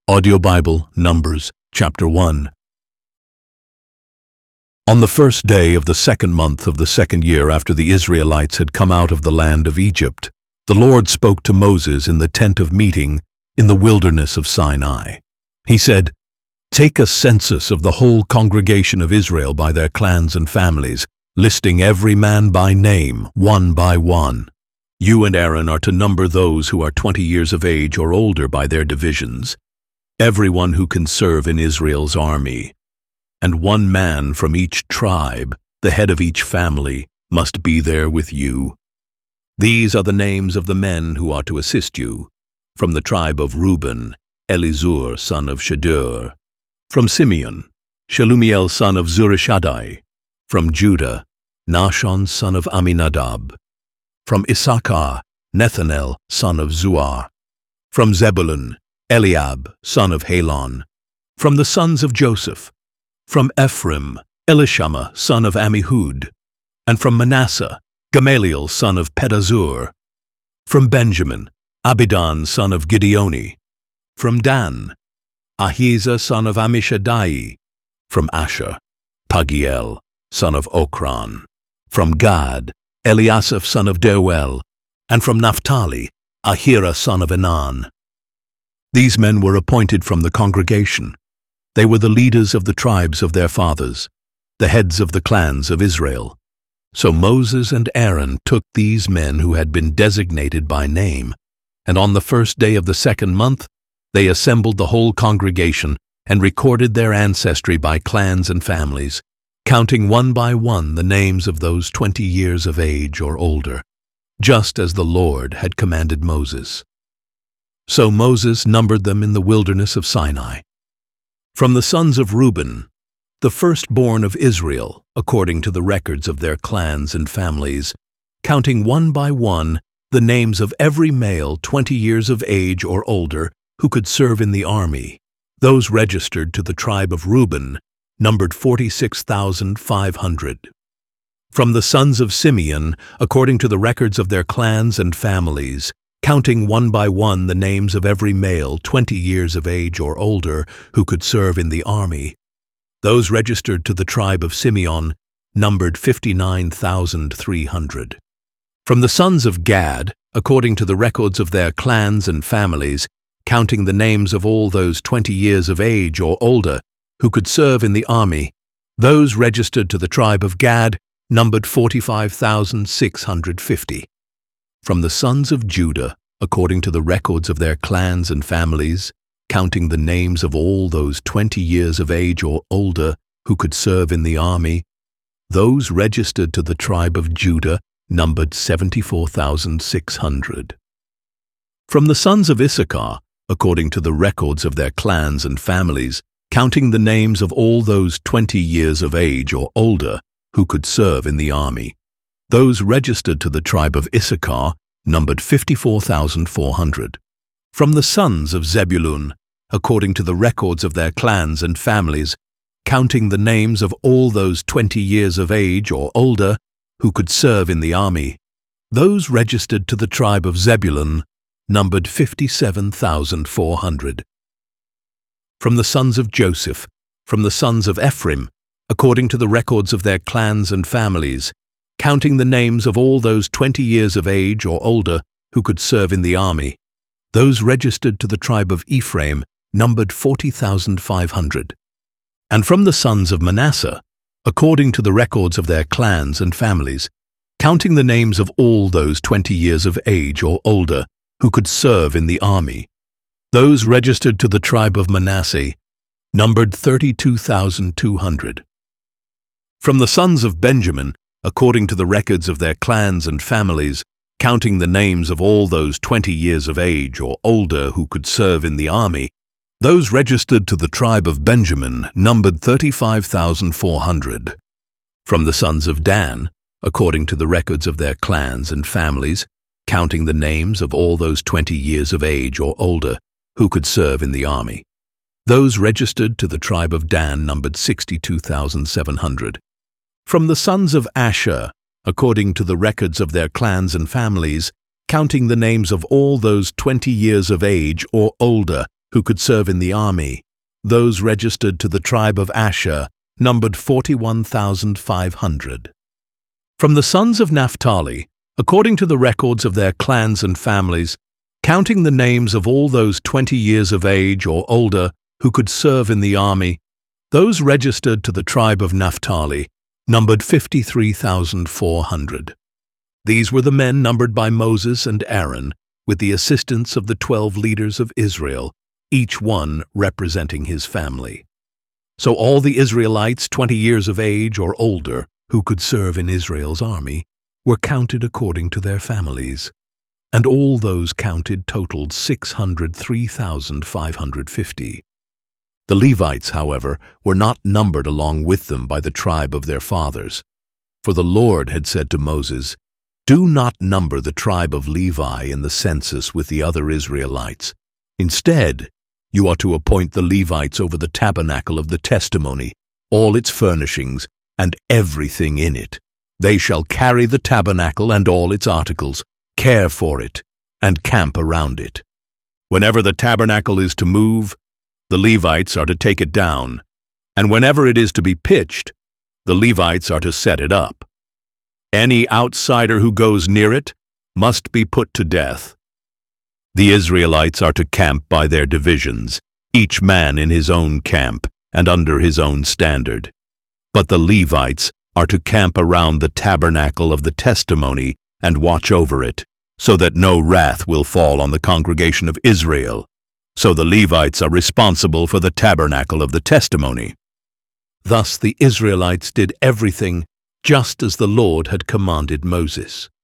Audio Bible, Numbers, chapter 1. On the first day of the second month of the second year after the Israelites had come out of the land of Egypt, the Lord spoke to Moses in the tent of meeting in the wilderness of Sinai. He said, "Take a census of the whole congregation of Israel by their clans and families, listing every man by name, one by one. You and Aaron are to number those who are 20 years of age or older by their divisions, everyone who can serve in Israel's army. And one man from each tribe, the head of each family, must be there with you. These are the names of the men who are to assist you. From the tribe of Reuben, Elizur son of Shedeur. From Simeon, Shelumiel son of Zurishaddai. From Judah, Nahshon son of Aminadab. From Issachar, Nethanel son of Zuar. From Zebulun, Eliab son of Helon. From the sons of Joseph, from Ephraim, Elishama son of Ammihud. And from Manasseh, Gamaliel son of Pedazur. From Benjamin, Abidan son of Gideoni. From Dan, Ahiezer son of Ammishaddai. From Asher, Pagiel son of Okran. From Gad, Eliasaph son of Deuel. And from Naphtali, Ahira son of Enan. These men were appointed from the congregation. They were the leaders of the tribes of their fathers, the heads of the clans of Israel. So Moses and Aaron took these men who had been designated by name, and on the first day of the second month they assembled the whole congregation and recorded their ancestry by clans and families, counting one by one the names of those 20 years of age or older, just as the Lord had commanded Moses. So Moses numbered them in the wilderness of Sinai. From the sons of Reuben, the firstborn of Israel, according to the records of their clans and families, counting one by one the names of every male 20 years of age or older who could serve in the army, those registered to the tribe of Reuben numbered 46,500. From the sons of Simeon, according to the records of their clans and families, counting one by one the names of every male 20 years of age or older who could serve in the army, those registered to the tribe of Simeon numbered 59,300. From the sons of Gad, according to the records of their clans and families, counting the names of all those 20 years of age or older who could serve in the army, those registered to the tribe of Gad numbered 45,650. From the sons of Judah, according to the records of their clans and families, counting the names of all those 20 years of age or older who could serve in the army, those registered to the tribe of Judah numbered 74,600. From the sons of Issachar, according to the records of their clans and families, counting the names of all those 20 years of age or older who could serve in the army, those registered to the tribe of Issachar numbered 54,400. From the sons of Zebulun, according to the records of their clans and families, counting the names of all those 20 years of age or older who could serve in the army, those registered to the tribe of Zebulun numbered 57,400. From the sons of Joseph, from the sons of Ephraim, according to the records of their clans and families, counting the names of all those 20 years of age or older who could serve in the army, those registered to the tribe of Ephraim numbered 40,500. And from the sons of Manasseh, according to the records of their clans and families, counting the names of all those 20 years of age or older who could serve in the army, those registered to the tribe of Manasseh numbered 32,200. From the sons of Benjamin, according to the records of their clans and families, counting the names of all those 20 years of age or older who could serve in the army, those registered to the tribe of Benjamin numbered 35,400. From the sons of Dan, according to the records of their clans and families, counting the names of all those 20 years of age or older who could serve in the army, those registered to the tribe of Dan numbered 62,700. From the sons of Asher, according to the records of their clans and families, counting the names of all those 20 years of age or older who could serve in the army. Those registered to the tribe of Asher numbered 41,500. From the sons of Naphtali, according to the records of their clans and families, counting the names of all those 20 years of age or older who could serve in the army, those registered to the tribe of Naphtali numbered 53,400. These were the men numbered by Moses and Aaron, with the assistance of the 12 leaders of Israel, each one representing his family. So all the Israelites 20 years of age or older who could serve in Israel's army were counted according to their families, and all those counted totaled 603,550. The Levites, however, were not numbered along with them by the tribe of their fathers, for the Lord had said to Moses, "Do not number the tribe of Levi in the census with the other Israelites. Instead, you are to appoint the Levites over the tabernacle of the testimony, all its furnishings, and everything in it. They shall carry the tabernacle and all its articles, care for it, and camp around it. Whenever the tabernacle is to move, the Levites are to take it down, and whenever it is to be pitched, the Levites are to set it up. Any outsider who goes near it must be put to death. The Israelites are to camp by their divisions, each man in his own camp and under his own standard. But the Levites are to camp around the tabernacle of the testimony and watch over it, so that no wrath will fall on the congregation of Israel. So the Levites are responsible for the tabernacle of the testimony." Thus the Israelites did everything just as the Lord had commanded Moses.